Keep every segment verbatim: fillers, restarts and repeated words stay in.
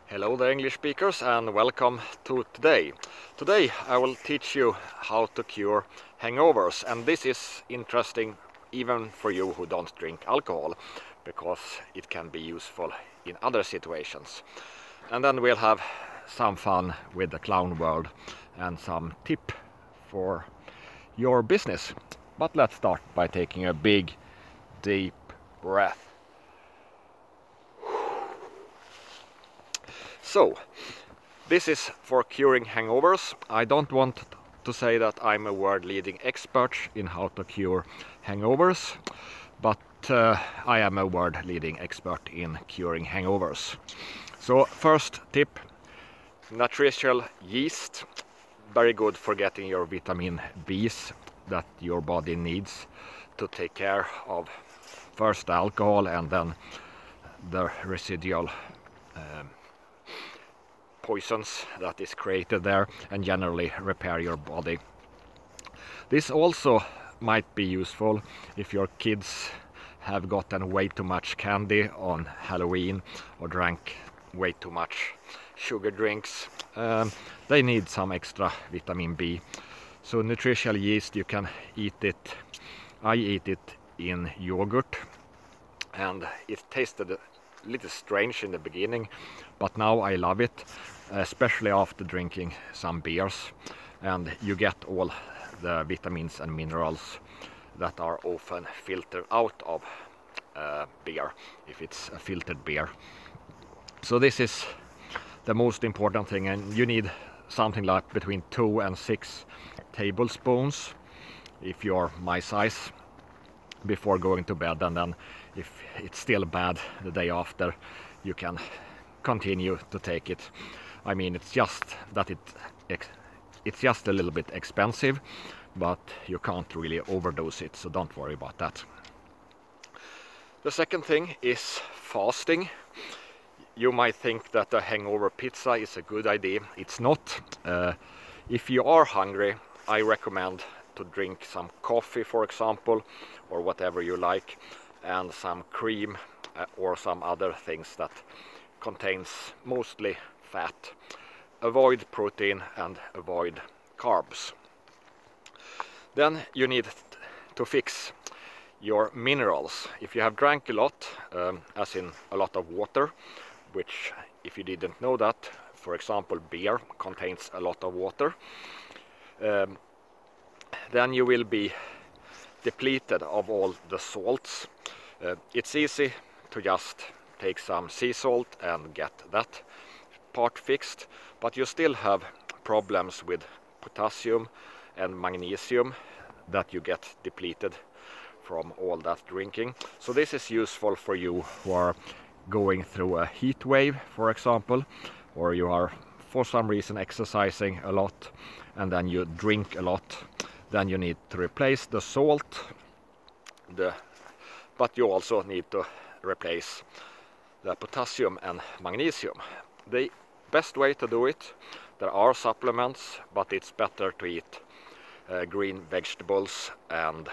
Hello there, English speakers, and welcome to today. Today I will teach you how to cure hangovers, and this is interesting even for you who don't drink alcohol, because it can be useful in other situations. And then we'll have some fun with the clown world and some tip for your business. But let's start by taking a big, deep breath. So, this is for curing hangovers. I don't want to say that I'm a world-leading expert in how to cure hangovers, but uh, I am a world-leading expert in curing hangovers. So, first tip, nutritional yeast, very good for getting your vitamin B's that your body needs to take care of first the alcohol and then the residual um, poisons that is created there, and generally repair your body. This also might be useful if your kids have gotten way too much candy on Halloween or drank way too much sugar drinks. Um, they need some extra vitamin B. So nutritional yeast, you can eat it. I eat it in yogurt, and it tasted a little strange in the beginning, but now I love it, especially after drinking some beers, and you get all the vitamins and minerals that are often filtered out of uh, beer, if it's a filtered beer. So this is the most important thing, and you need something like between two and six tablespoons if you're my size before going to bed, and then if it's still bad the day after, you can continue to take it. I mean, it's just that it it's just a little bit expensive, but you can't really overdose it, so don't worry about that. The second thing is fasting. You might think that a hangover pizza is a good idea. It's not. Uh, if you are hungry, I recommend to drink some coffee, for example, or whatever you like, and some cream uh, or some other things that contains mostly fat. Avoid protein and avoid carbs. Then you need to fix your minerals. If you have drank a lot, um, as in a lot of water, which, if you didn't know that, for example, beer contains a lot of water, um, then you will be depleted of all the salts. Uh, it's easy to just take some sea salt and get that part fixed, but you still have problems with potassium and magnesium that you get depleted from all that drinking. So this is useful for you who are going through a heat wave, for example, or you are for some reason exercising a lot and then you drink a lot. Then you need to replace the salt, the, but you also need to replace the potassium and magnesium. The best way to do it, there are supplements, but it's better to eat uh, green vegetables, and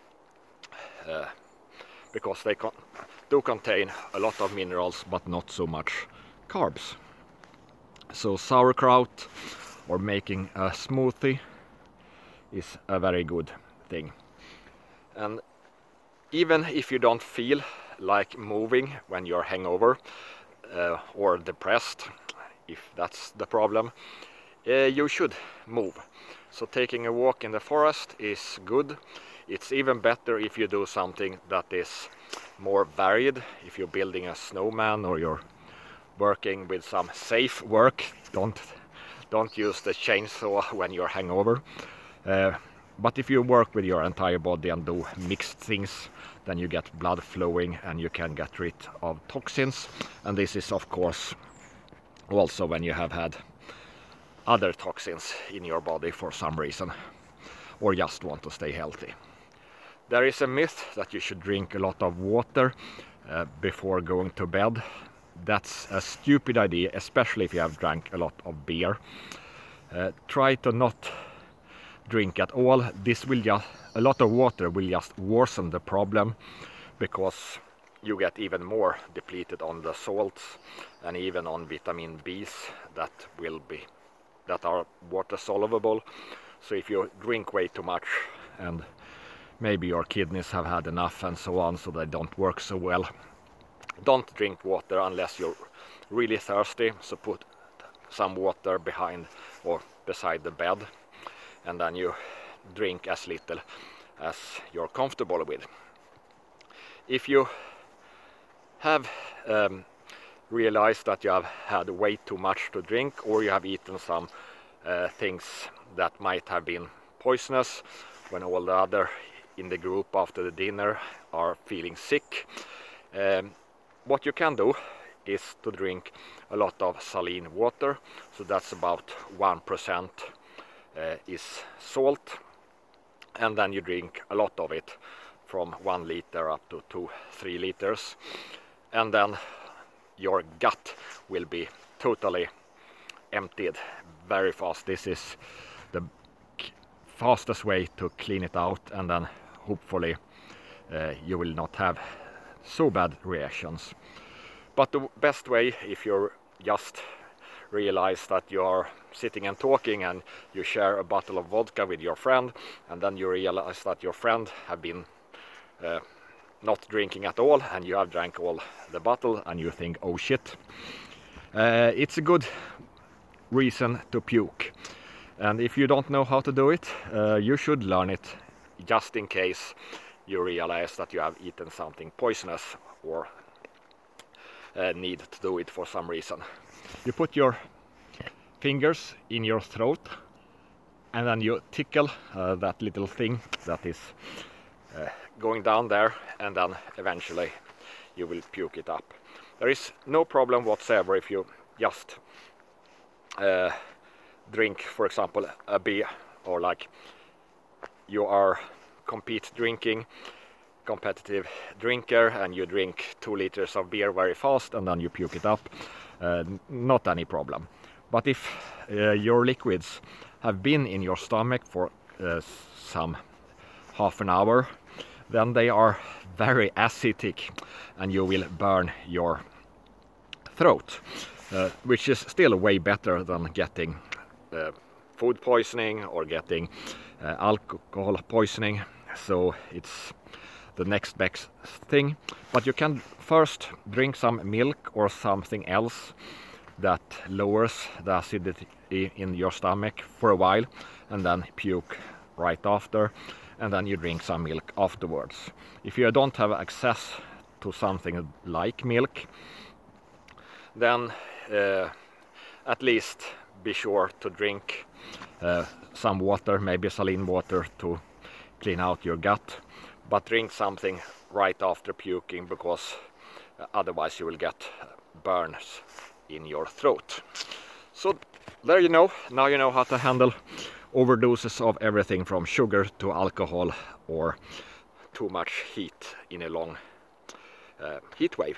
uh, because they con do contain a lot of minerals but not so much carbs. So sauerkraut or making a smoothie is a very good thing. And even if you don't feel like moving when you're hangover uh, or depressed, if that's the problem, uh, you should move. So taking a walk in the forest is good. It's even better if you do something that is more varied. If you're building a snowman or you're working with some safe work, don't don't use the chainsaw when you're hangover. Uh, but if you work with your entire body and do mixed things, then you get blood flowing and you can get rid of toxins. And this is, of course, also when you have had other toxins in your body for some reason, or just want to stay healthy. There is a myth that you should drink a lot of water uh, before going to bed. That's a stupid idea, especially if you have drank a lot of beer. Uh, try to not drink at all. This will just, a lot of water will just worsen the problem, because you get even more depleted on the salts and even on vitamin B's that will be that are water soluble. So if you drink way too much and maybe your kidneys have had enough and so on, so they don't work so well, don't drink water unless you're really thirsty. So put some water behind or beside the bed, and then you drink as little as you're comfortable with. If you have um, realized that you have had way too much to drink, or you have eaten some uh, things that might have been poisonous when all the other in the group after the dinner are feeling sick, um, what you can do is to drink a lot of saline water. So that's about one percent uh, is salt, and then you drink a lot of it, from one liter up to two, three liters, and then your gut will be totally emptied very fast. This is the fastest way to clean it out, and then hopefully uh, you will not have so bad reactions. But the best way, if you just realize that you are sitting and talking and you share a bottle of vodka with your friend, and then you realize that your friend have been uh, not drinking at all, and you have drank all the bottle, and you think, oh shit, uh, it's a good reason to puke. And if you don't know how to do it, uh, you should learn it, just in case you realize that you have eaten something poisonous or uh, need to do it for some reason. You put your fingers in your throat, and then you tickle uh, that little thing that is uh, going down there, and then eventually you will puke it up. There is no problem whatsoever if you just uh, drink, for example, a beer, or like you are compete drinking, competitive drinker, and you drink two liters of beer very fast and then you puke it up, uh, not any problem. But if uh, your liquids have been in your stomach for uh, some half an hour, then they are very acidic and you will burn your throat, uh, which is still way better than getting uh, food poisoning or getting uh, alcohol poisoning. So it's the next best thing. But you can first drink some milk or something else that lowers the acidity in your stomach for a while, and then puke right after, and then you drink some milk afterwards. If you don't have access to something like milk, then uh, at least be sure to drink uh, some water, maybe saline water, to clean out your gut. But drink something right after puking, because otherwise you will get burns in your throat. So there you know, now you know how to handle overdoses of everything from sugar to alcohol or too much heat in a long uh, heat wave.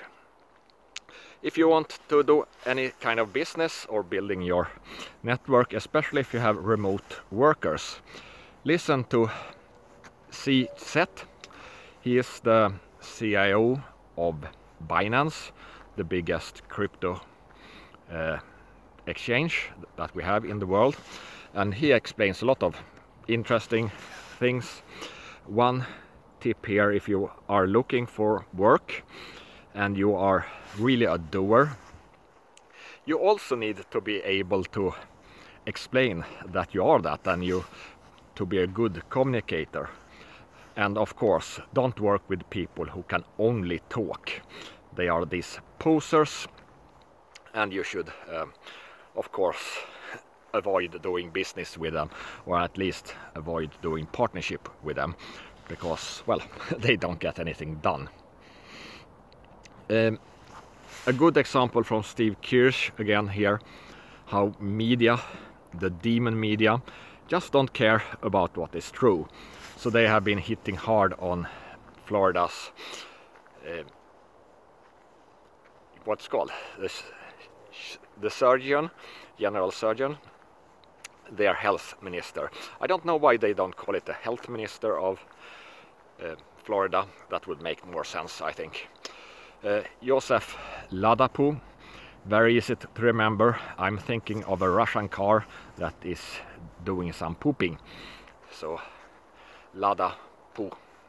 If you want to do any kind of business or building your network, especially if you have remote workers, listen to C. Seth. He is the C I O of Binance, the biggest crypto uh, exchange that we have in the world, and he explains a lot of interesting things. One tip here, if you are looking for work and you are really a doer, you also need to be able to explain that you are that, and you to be a good communicator. And of course, don't work with people who can only talk. They are these posers, and you should um, of course avoid doing business with them, or at least avoid doing partnership with them, because, well, they don't get anything done. Um, a good example from Steve Kirsch again here, how media, the demon media, just don't care about what is true. So they have been hitting hard on Florida's uh, what's called this, the surgeon, general surgeon, their health minister. I don't know why they don't call it the health minister of uh, Florida. That would make more sense, I think. Uh, Josef Ladapo, very easy to remember. I'm thinking of a Russian car that is doing some pooping. So Ladapo.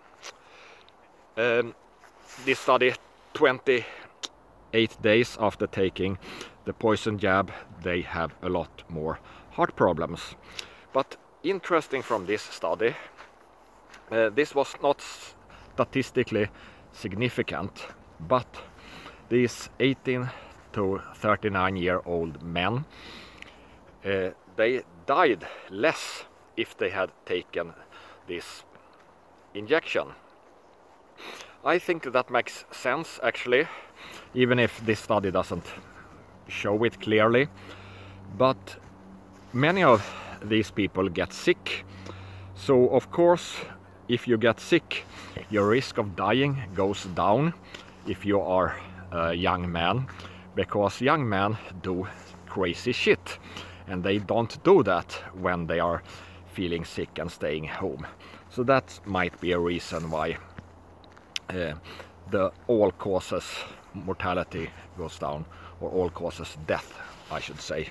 Um, this study, twenty-eight days after taking the poison jab, they have a lot more heart problems. But interesting from this study, uh, this was not statistically significant, but these eighteen to thirty-nine year old men, uh, they died less if they had taken this injection. I think that makes sense actually, even if this study doesn't show it clearly. But many of these people get sick, so of course if you get sick, your risk of dying goes down if you are a young man, because young men do crazy shit and they don't do that when they are feeling sick and staying home. So that might be a reason why uh, the all causes mortality goes down, or all causes death, I should say.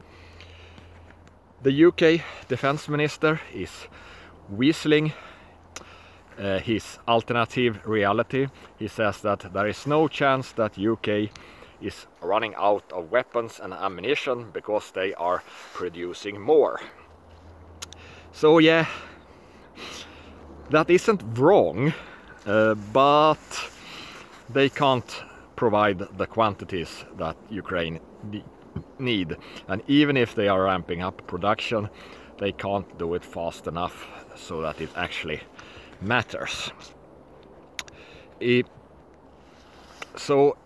The U K Defence Minister is weaseling uh, his alternative reality. He says that there is no chance that U K is running out of weapons and ammunition because they are producing more. So yeah, that isn't wrong, uh, but they can't provide the quantities that Ukraine need, and even if they are ramping up production, they can't do it fast enough so that it actually matters. It, so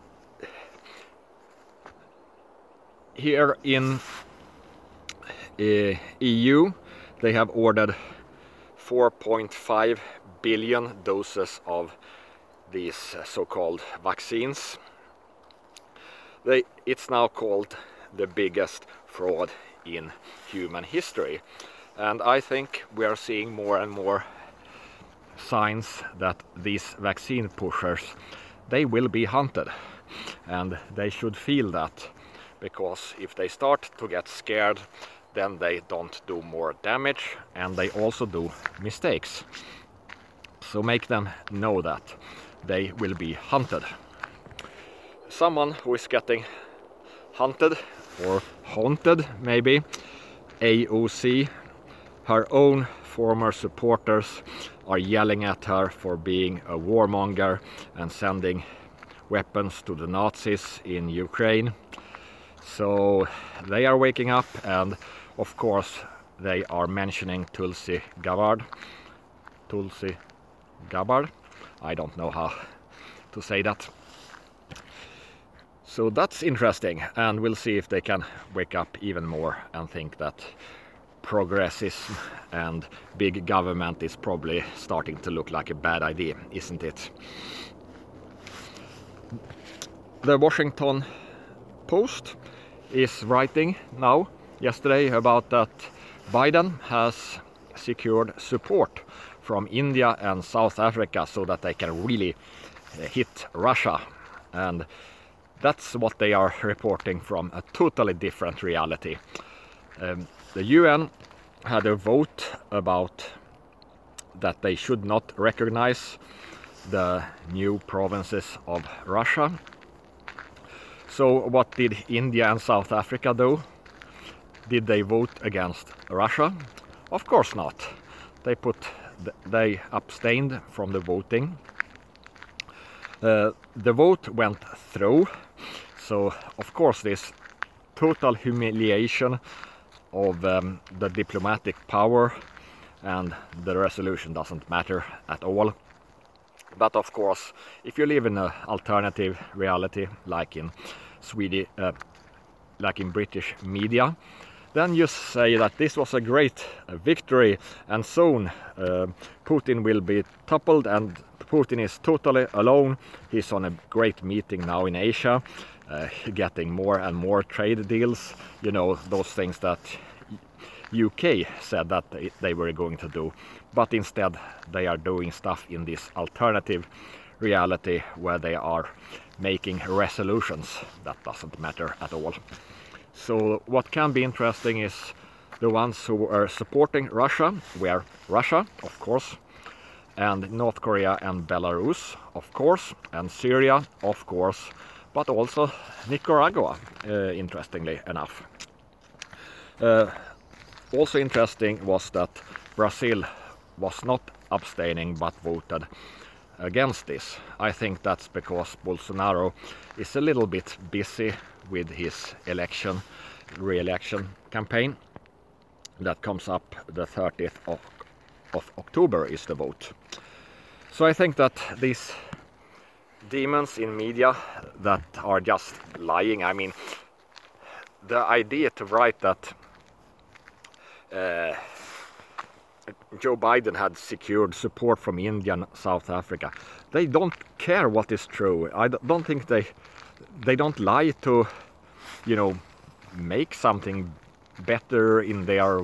here in uh, E U, they have ordered four point five billion doses of these uh, so-called vaccines. They, it's now called the biggest fraud in human history, and I think we are seeing more and more signs that these vaccine pushers, they will be hunted, and they should feel that, because if they start to get scared, then they don't do more damage and they also do mistakes. So make them know that they will be hunted. Someone who is getting hunted or haunted, maybe, A O C, her own former supporters are yelling at her for being a warmonger and sending weapons to the Nazis in Ukraine. So they are waking up, and of course they are mentioning Tulsi Gabbard. Tulsi Gabbard? I don't know how to say that. So that's interesting, and we'll see if they can wake up even more and think that progressism and big government is probably starting to look like a bad idea, isn't it? The Washington Post is writing now, yesterday, about that Biden has secured support from India and South Africa so that they can really hit Russia. And that's what they are reporting from a totally different reality. Um, the U N had a vote about that they should not recognize the new provinces of Russia. So what did India and South Africa do? Did they vote against Russia? Of course not. They put they abstained from the voting. Uh, the vote went through, so of course this total humiliation of um, the diplomatic power, and the resolution doesn't matter at all. But of course, if you live in an alternative reality like in Sweden, uh, like in British media, then you say that this was a great uh, victory, and soon uh, Putin will be toppled and Putin is totally alone. He's on a great meeting now in Asia, uh, getting more and more trade deals, you know, those things that U K said that they were going to do. But instead they are doing stuff in this alternative reality where they are making resolutions. That doesn't matter at all. So what can be interesting is the ones who are supporting Russia, where Russia, of course, and North Korea and Belarus, of course, and Syria, of course, but also Nicaragua, uh, interestingly enough. Uh, also interesting was that Brazil was not abstaining but voted against this. I think that's because Bolsonaro is a little bit busy with his election, re-election campaign that comes up the thirtieth of, of October is the vote. So I think that these demons in media that are just lying, I mean, the idea to write that uh, Joe Biden had secured support from India and South Africa, they don't care what is true. I don't think they they don't lie to, you know, make something better in their,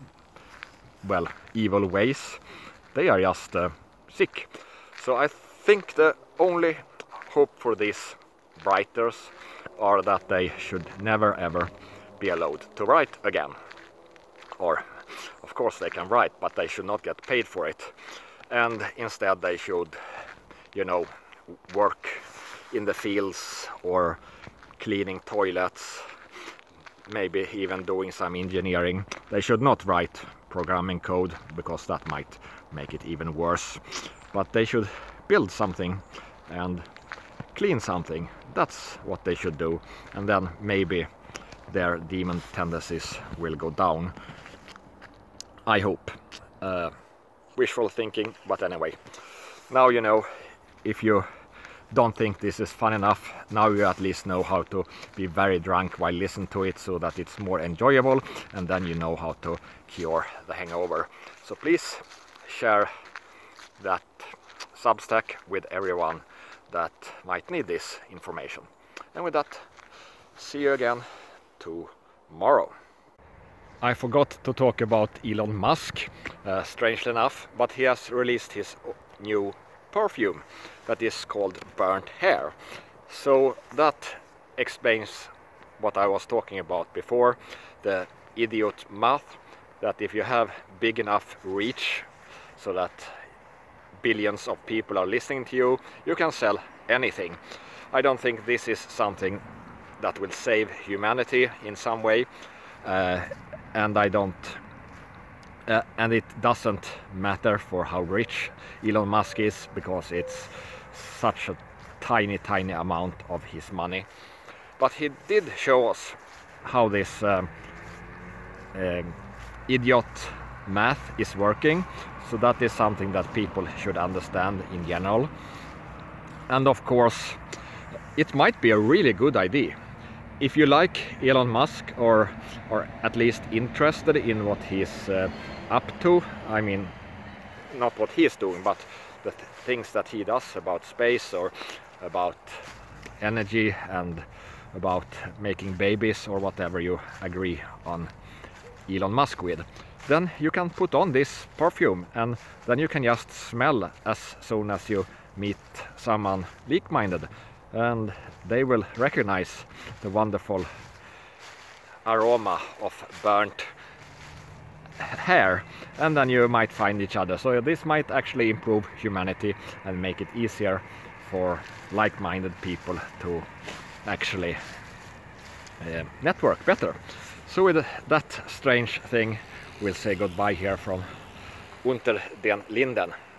well, evil ways. They are just uh, sick. So I think the only hope for these writers are that they should never ever be allowed to write again. Or, of course they can write, but they should not get paid for it. And instead they should, you know, work in the fields or cleaning toilets, maybe even doing some engineering. They should not write programming code, because that might make it even worse. But they should build something and clean something. That's what they should do. And then maybe their demon tendencies will go down. I hope. Uh, wishful thinking, but anyway. Now you know, if you don't think this is fun enough, now you at least know how to be very drunk while listening to it, so that it's more enjoyable, and then you know how to cure the hangover. So please share that Substack with everyone that might need this information. And with that, see you again tomorrow. I forgot to talk about Elon Musk, uh, strangely enough, but he has released his new perfume that is called Burnt Hair. So that explains what I was talking about before, the idiot math, that if you have big enough reach so that billions of people are listening to you, you can sell anything. I don't think this is something that will save humanity in some way, uh, and I don't uh, and it doesn't matter for how rich Elon Musk is, because it's such a tiny tiny amount of his money. But he did show us how this um, uh, idiot math is working, so that is something that people should understand in general. And of course, it might be a really good idea. If you like Elon Musk, or or at least interested in what he's uh, up to, I mean, not what he's doing, but the th things that he does about space, or about energy, and about making babies, or whatever you agree on Elon Musk with, then you can put on this perfume, and then you can just smell as soon as you meet someone like-minded, and they will recognize the wonderful aroma of burnt hair, and then you might find each other. So this might actually improve humanity and make it easier for like-minded people to actually uh, network better. So with that strange thing, we'll say goodbye here from Unter den Linden.